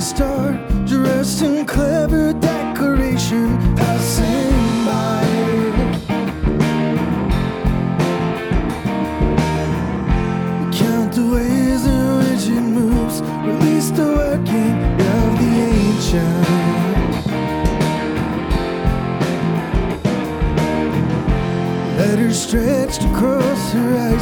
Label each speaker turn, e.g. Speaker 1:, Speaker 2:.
Speaker 1: star dressed in clever decoration passing by. Count the ways in which it moves, release the working of the ancient. Letters stretched across her eyes,